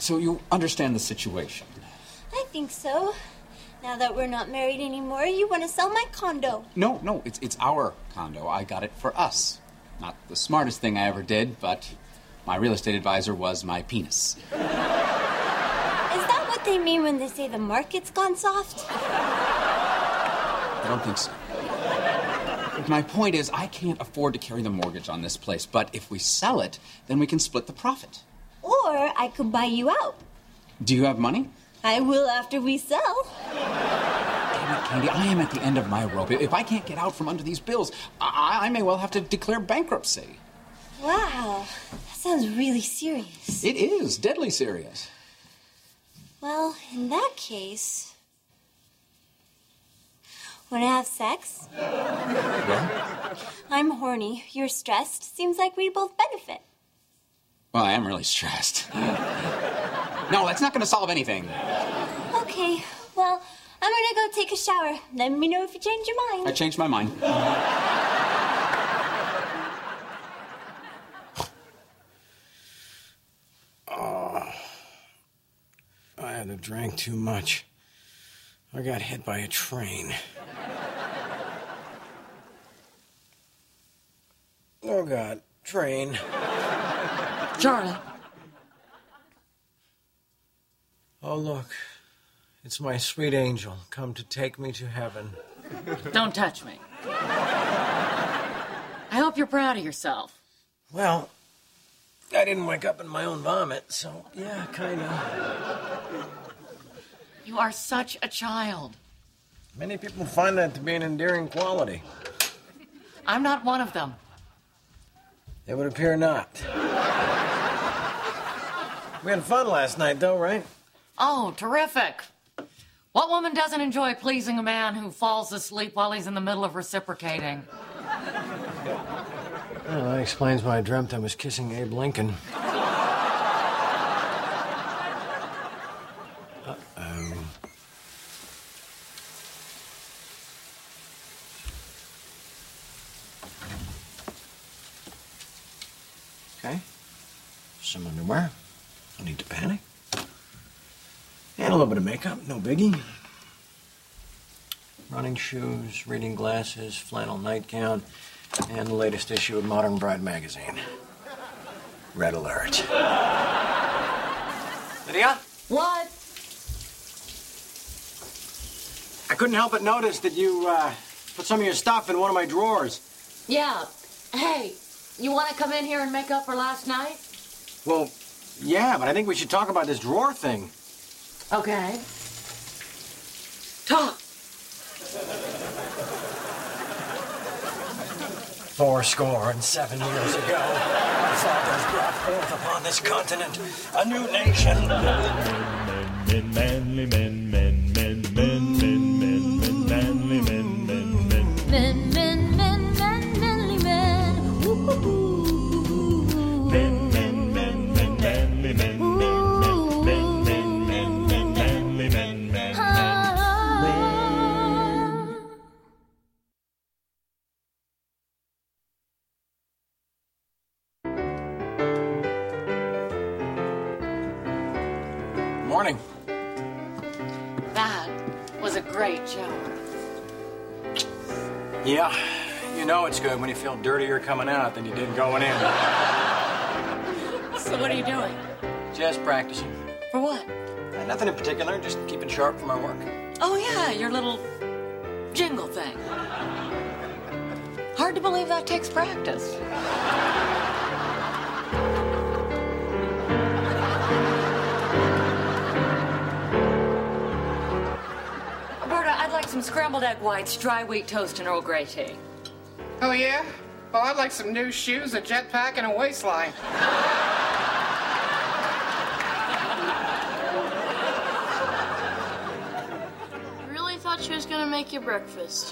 So you understand the situation? I think so. Now that we're not married anymore, you want to sell my condo. No, it's our condo. I got it for us. Not the smartest thing I ever did, but my real estate advisor was my penis. Is that what they mean when they say the market's gone soft? I don't think so. My point is, I can't afford to carry the mortgage on this place, but if we sell it, then we can split the profit. Or I could buy you out. Do you have money? I will after we sell. Damn it, Candy, I am at the end of my rope. If I can't get out from under these bills, I may well have to declare bankruptcy. Wow, that sounds really serious. It is deadly serious. Well, in that case... Want to have sex? Yeah? I'm horny. You're stressed. Seems like we both benefit. Well, I am really stressed. No, that's not going to solve anything. Okay, well, I'm going to go take a shower. Let me know if you change your mind. I changed my mind. Oh, I had to drink too much. I got hit by a train. Oh, God. Train. Charlie. Oh, look. It's my sweet angel come to take me to heaven. Don't touch me. I hope you're proud of yourself. Well, I didn't wake up in my own vomit, so yeah, kind of. You are such a child. Many people find that to be an endearing quality. I'm not one of them. It would appear not. We had fun last night, though, right? Oh, terrific. What woman doesn't enjoy pleasing a man who falls asleep while he's in the middle of reciprocating? Well, that explains why I dreamt I was kissing Abe Lincoln. Okay. Some underwear. No need to panic. And a little bit of makeup, no biggie. Running shoes, reading glasses, flannel nightgown, and the latest issue of Modern Bride magazine. Red alert. Lydia? What? I couldn't help but notice that you put some of your stuff in one of my drawers. Yeah. Hey, you want to come in here and make up for last night? Well, yeah, but I think we should talk about this drawer thing. Okay. Talk. 77 years ago, our fathers brought forth upon this continent a new nation. Men, manly men, men, men, men, men, men, men, manly men, men, men. Men, men, men, men, manly men. Ooh. Men, men, men, men, manly men, men, men, men, men, men, men, manly men, men, men. Morning. That was a great shower. Yeah, you know it's good when you feel dirtier coming out than you did going in. So what are you doing? Just practicing. For what? Nothing in particular, just keeping sharp for my work. Oh, yeah, your little jingle thing. Hard to believe that takes practice. Roberta, I'd like some scrambled egg whites, dry wheat toast, and Earl Grey tea. Oh, yeah? Well, I'd like some new shoes, a jetpack, and a waistline. I really thought she was gonna make you breakfast.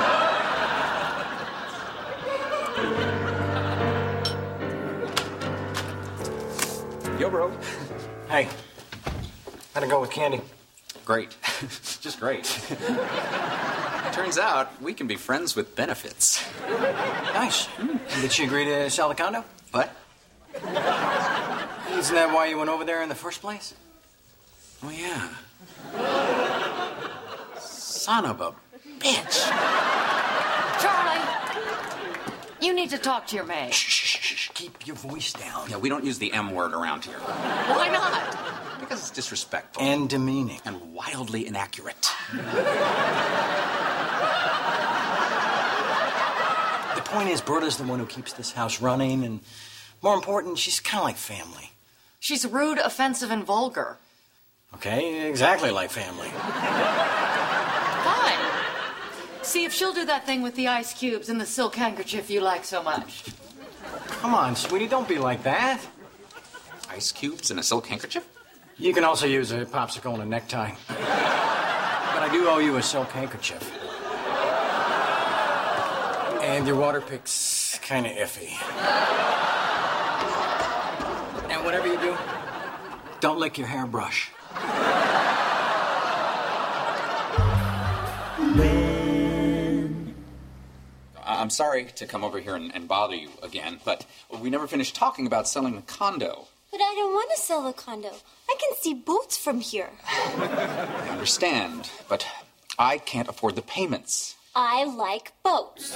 Yo, bro. Hey, how'd it go with Candy? Great. Just great. Turns out we can be friends with benefits. Nice. Did she agree to sell the condo? What? Isn't that why you went over there in the first place? Oh, yeah. Son of a bitch. Charlie, you need to talk to your maid. Shh. Keep your voice down. Yeah, we don't use the M word around here. Why not? Because it's disrespectful. And demeaning. And wildly inaccurate. The point is, Berta's the one who keeps this house running, and more important, she's kind of like family. She's rude, offensive, and vulgar. Okay, exactly like family. Fine. See if she'll do that thing with the ice cubes and the silk handkerchief you like so much. Come on, sweetie, don't be like that. Ice cubes and a silk handkerchief? You can also use a popsicle and a necktie. But I do owe you a silk handkerchief. And your water pick's kind of iffy. And whatever you do, don't lick your hairbrush. I'm sorry to come over here and bother you again, but we never finished talking about selling the condo. But I don't want to sell a condo. I can see boats from here. I understand, but I can't afford the payments. I like boats.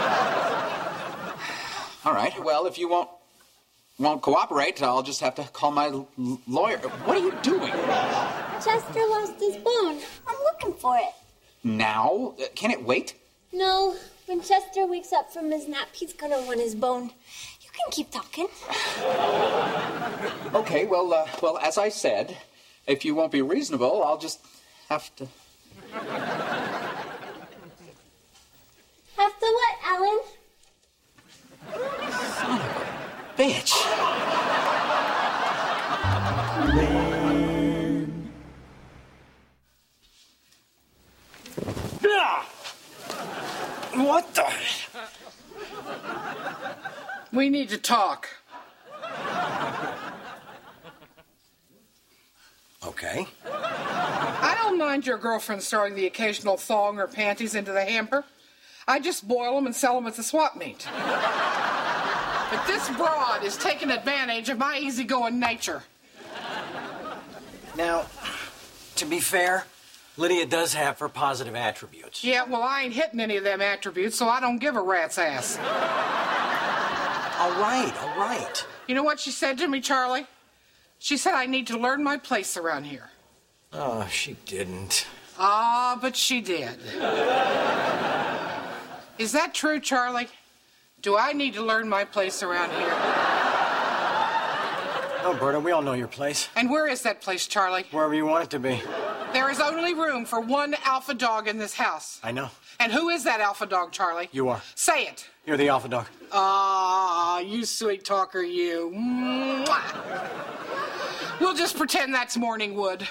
All right, well, if you won't cooperate, I'll just have to call my lawyer. What are you doing? Chester lost his bone. I'm looking for it. Now? Can it wait? No, when Chester wakes up from his nap, he's gonna want his bone. You can keep talking. Okay, well, as I said, if you won't be reasonable, I'll just have to... Have to what, Alan? Son of a bitch. What the? We need to talk. Okay. I don't mind your girlfriend throwing the occasional thong or panties into the hamper. I just boil them and sell them at the swap meet. But this broad is taking advantage of my easygoing nature. Now, to be fair, Lydia does have her positive attributes. Yeah, well, I ain't hitting any of them attributes, so I don't give a rat's ass. All right. You know what she said to me, Charlie? She said I need to learn my place around here. Oh, she didn't. Ah, but she did. Is that true, Charlie? Do I need to learn my place around here? Oh, Berta, we all know your place. And where is that place, Charlie? Wherever you want it to be. There is only room for one alpha dog in this house. I know. And who is that alpha dog, Charlie? You are. Say it. You're the alpha dog. Ah, you sweet talker, you. Mwah. We'll just pretend that's Morningwood.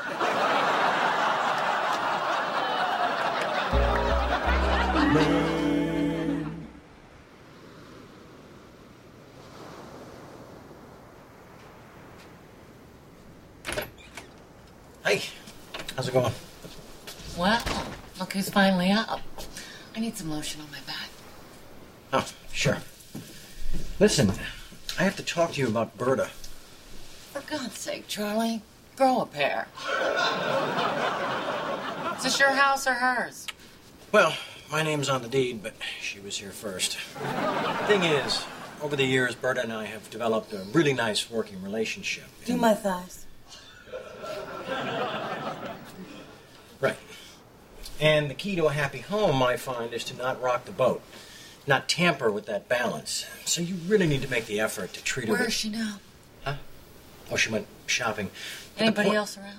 Hey, how's it going? Well, look who's finally up. I need some lotion on my back. Oh, sure. Listen, I have to talk to you about Berta. For God's sake, Charlie, grow a pair. Is this your house or hers? Well, my name's on the deed, but she was here first. Thing is, over the years, Berta and I have developed a really nice working relationship. Do my thighs. Right. And the key to a happy home, I find, is to not rock the boat, not tamper with that balance. So you really need to make the effort to treat her Where with... is she now? Huh? Oh, she went shopping. But Anybody else around?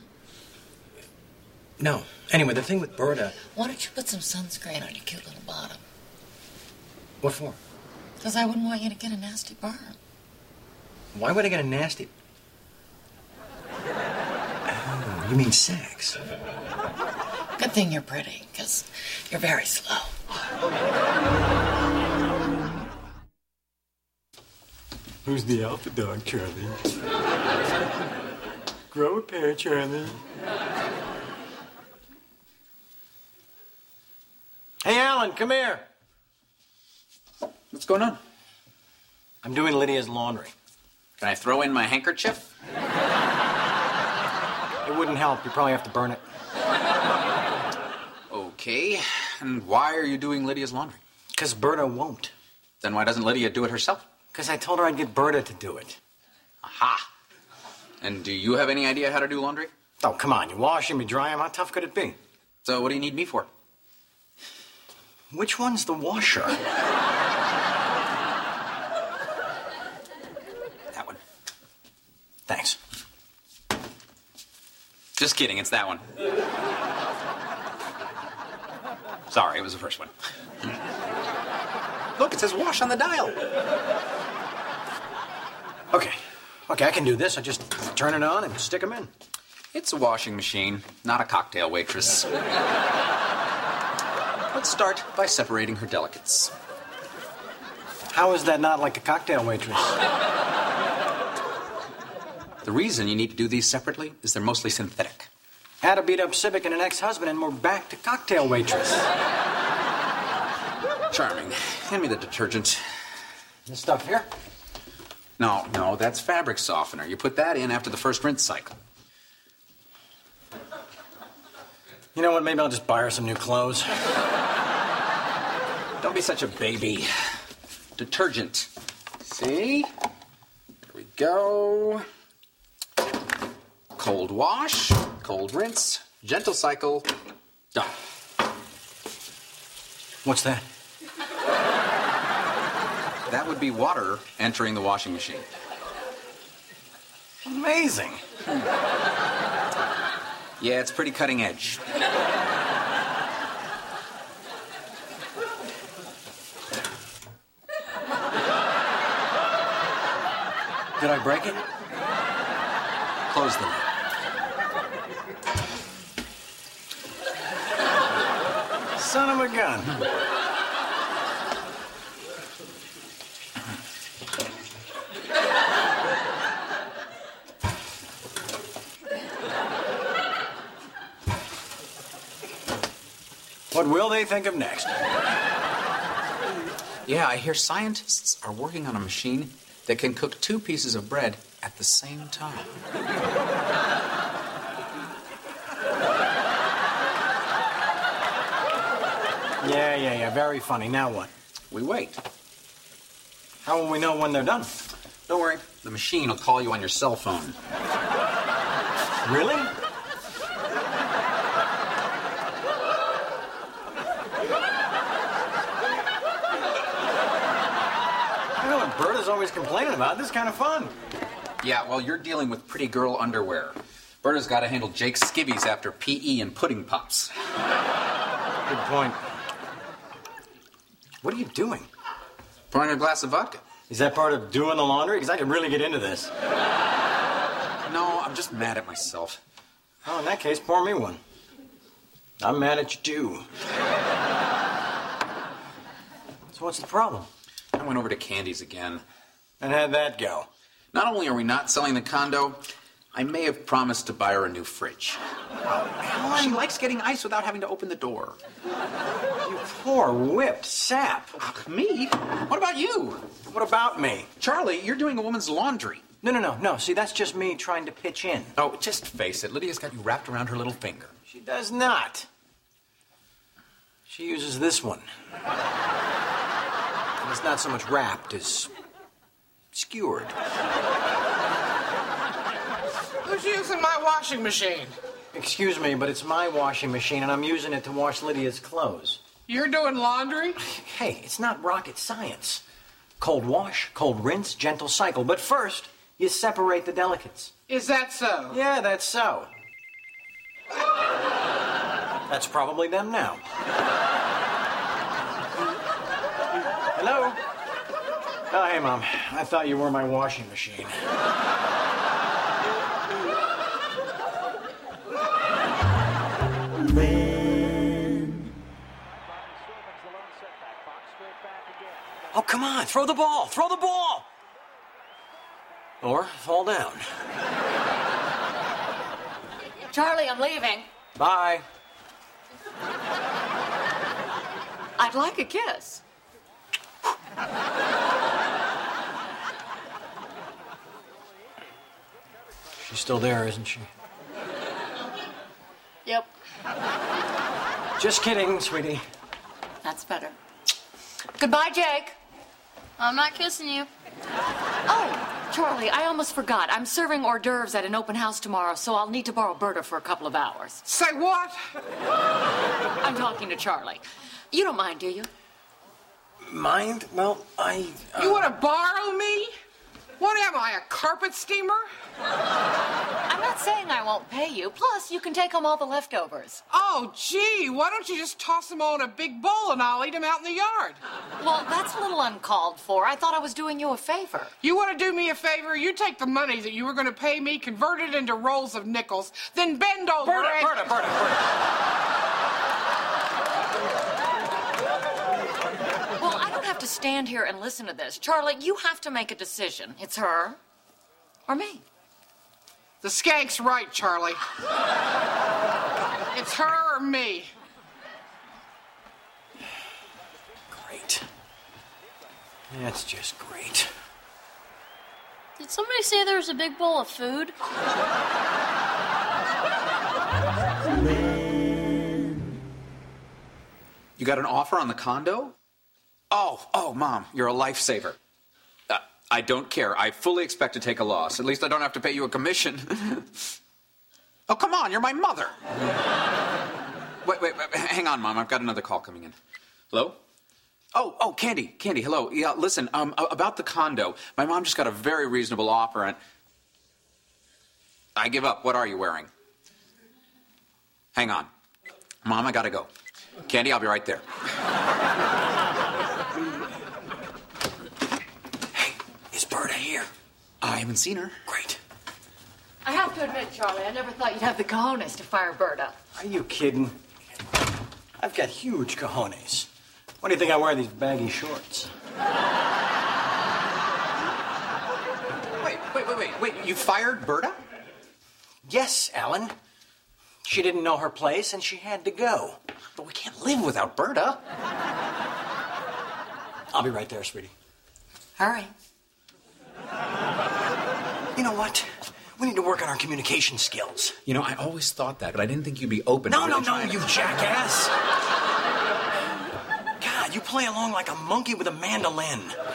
No. Anyway, the thing with Berta... Why don't you put some sunscreen on your cute little bottom? What for? Because I wouldn't want you to get a nasty burn. Why would I get a nasty... Oh, you mean sex? Good thing you're pretty, because you're very slow. Who's the alpha dog, Charlie? Grow a pair, Charlie. Hey, Alan, come here. What's going on? I'm doing Lydia's laundry. Can I throw in my handkerchief? It wouldn't help. You probably have to burn it. Okay. And why are you doing Lydia's laundry? Because Berta won't. Then why doesn't Lydia do it herself? Because I told her I'd get Berta to do it. Aha. And do you have any idea how to do laundry? Oh, come on. You wash them, you dry them. How tough could it be? So what do you need me for? Which one's the washer? That one. Thanks. Just kidding, it's that one. Sorry, it was the first one. Look, it says wash on the dial. Okay, I can do this. I just turn it on and stick them in. It's a washing machine, not a cocktail waitress. Let's start by separating her delicates. How is that not like a cocktail waitress? The reason you need to do these separately is they're mostly synthetic. Had a beat-up Civic and an ex-husband, and we're back to cocktail waitress. Charming. Hand me the detergent. This stuff here? No, that's fabric softener. You put that in after the first rinse cycle. You know what? Maybe I'll just buy her some new clothes. Don't be such a baby. Detergent. See? There we go. Cold wash, cold rinse, gentle cycle, done. What's that? That would be water entering the washing machine. Amazing. Yeah, it's pretty cutting edge. Did I break it? Close the lid. Son of a gun. What will they think of next? Yeah, I hear scientists are working on a machine that can cook 2 pieces of bread at the same time. Yeah. Very funny. Now what? We wait. How will we know when they're done? Don't worry, the machine will call you on your cell phone. Really? I know what Berta's always complaining about. This is kind of fun. Yeah, well, you're dealing with pretty girl underwear. Berta's got to handle Jake's skivvies after PE and pudding pops. Good point. What are you doing? Pouring a glass of vodka. Is that part of doing the laundry? Because I could really get into this. No, I'm just mad at myself. Oh, in that case, pour me one. I'm mad at you, too. So what's the problem? I went over to Candy's again. And how'd that go? Not only are we not selling the condo, I may have promised to buy her a new fridge. She likes getting ice without having to open the door. You poor whipped sap. Me? What about you? What about me? Charlie, you're doing a woman's laundry. No. See, that's just me trying to pitch in. Oh, just face it. Lydia's got you wrapped around her little finger. She does not. She uses this one. And it's not so much wrapped as skewered. Who's using my washing machine? Excuse me, but it's my washing machine, and I'm using it to wash Lydia's clothes. You're doing laundry? Hey, it's not rocket science. Cold wash, cold rinse, gentle cycle. But first, you separate the delicates. Is that so? Yeah, that's so. That's probably them now. Hello? Oh, hey, Mom. I thought you were my washing machine. Oh, come on. Throw the ball. Throw the ball. Or fall down. Charlie, I'm leaving. Bye. I'd like a kiss. She's still there, isn't she? Yep. Just kidding, sweetie. That's better. Goodbye, Jake. I'm not kissing you. Oh, Charlie, I almost forgot. I'm serving hors d'oeuvres at an open house tomorrow, so I'll need to borrow Berta for a couple of hours. Say what? I'm talking to Charlie. You don't mind, do you? Mind? Well, You want to borrow me? What am I, a carpet steamer? I'm not saying I won't pay you. Plus, you can take home all the leftovers. Oh, gee, why don't you just toss them all in a big bowl and I'll eat them out in the yard? Well, that's a little uncalled for. I thought I was doing you a favor. You want to do me a favor? You take the money that you were going to pay me, convert it into rolls of nickels, then bend over and... Berta. Well, I don't have to stand here and listen to this. Charlie, you have to make a decision. It's her or me. The skank's right, Charlie. It's her or me. Great. That's just great. Did somebody say there was a big bowl of food? You got an offer on the condo? Oh, Mom, you're a lifesaver. I don't care. I fully expect to take a loss. At least I don't have to pay you a commission. Oh, come on, you're my mother. Wait, hang on, Mom. I've got another call coming in. Hello? Oh, Candy, hello. Yeah, listen, about the condo. My mom just got a very reasonable offer, and... I give up. What are you wearing? Hang on. Mom, I gotta go. Candy, I'll be right there. Hey, is Berta here? I haven't seen her. Great. I have to admit, Charlie, I never thought you'd have the cojones to fire Berta. Are you kidding? I've got huge cojones. Why do you think I wear these baggy shorts? Wait, you fired Berta? Yes, Alan. She didn't know her place, and she had to go. But we can't live without Berta. I'll be right there, sweetie. Hurry. You know what? We need to work on our communication skills. You know, I always thought that, but I didn't think you'd be open. No, you jackass. God, you play along like a monkey with a mandolin.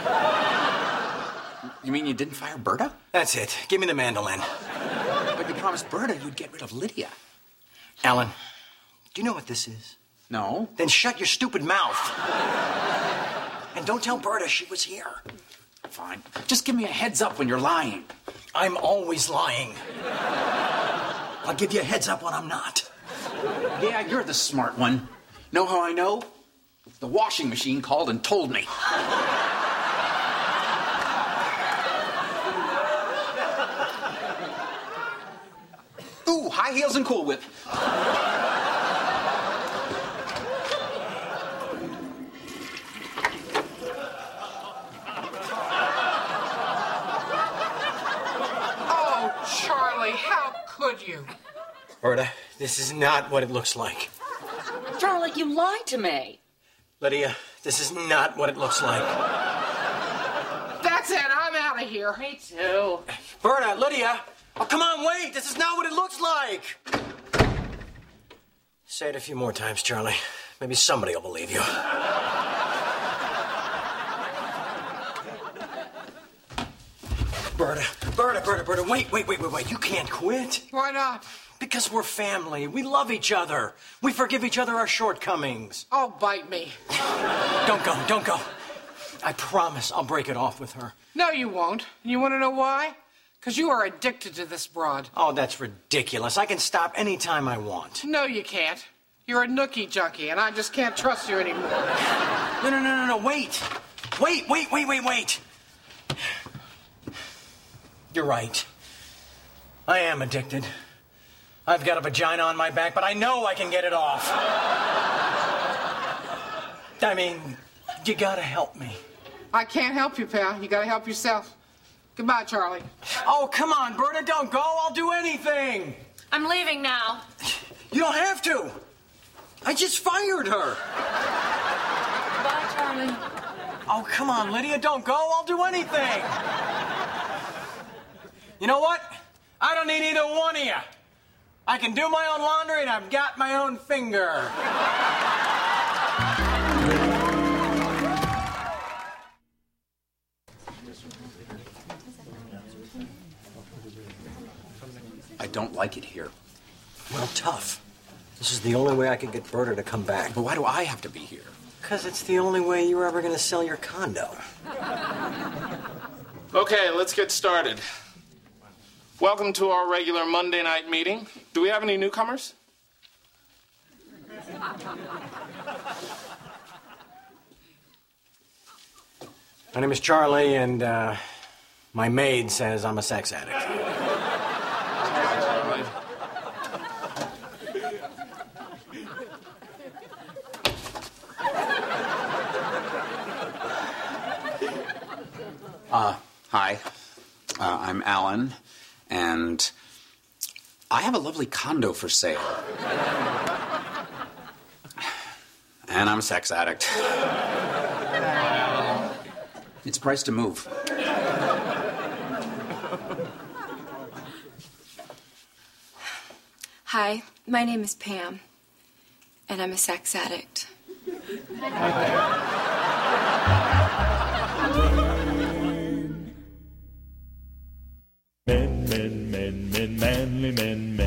You mean you didn't fire Berta? That's it. Give me the mandolin. But you promised Berta you'd get rid of Lydia. Alan, do you know what this is? No. Then shut your stupid mouth. And don't tell Berta she was here. Fine. Just give me a heads up when you're lying. I'm always lying. I'll give you a heads up when I'm not. Yeah, you're the smart one. Know how I know? The washing machine called and told me. Ooh, high heels and Cool Whip. Oh, Charlie, how could you? Berta, this is not what it looks like. Charlie, you lied to me. Lydia, this is not what it looks like. That's it, I'm out of here. Me too. Berta, Lydia! Oh, come on, wait! This is not what it looks like! Say it a few more times, Charlie. Maybe somebody will believe you. Berta, wait. You can't quit. Why not? Because we're family. We love each other. We forgive each other our shortcomings. Oh, bite me. Don't go. I promise I'll break it off with her. No, you won't. You want to know why? Because you are addicted to this broad. Oh, that's ridiculous. I can stop any time I want. No, you can't. You're a nookie junkie, and I just can't trust you anymore. No, wait. Wait. You're right. I am addicted. I've got a vagina on my back, but I know I can get it off. I mean, you gotta help me. I can't help you, pal. You gotta help yourself. Goodbye, Charlie. Oh, come on, Berta, don't go. I'll do anything. I'm leaving now. You don't have to. I just fired her. Bye, Charlie. Oh, come on, Lydia, don't go. I'll do anything. You know what? I don't need either one of you. I can do my own laundry and I've got my own finger. I don't like it here. Well, tough. This is the only way I can get Berta to come back. But why do I have to be here? Because it's the only way you're ever going to sell your condo. Okay, let's get started. Welcome to our regular Monday night meeting. Do we have any newcomers? My name is Charlie, and my maid says I'm a sex addict. Hi. I'm Alan, and I have a lovely condo for sale. And I'm a sex addict. It's priced to move. Hi, my name is Pam, and I'm a sex addict. Men, men, men, men, manly men, men.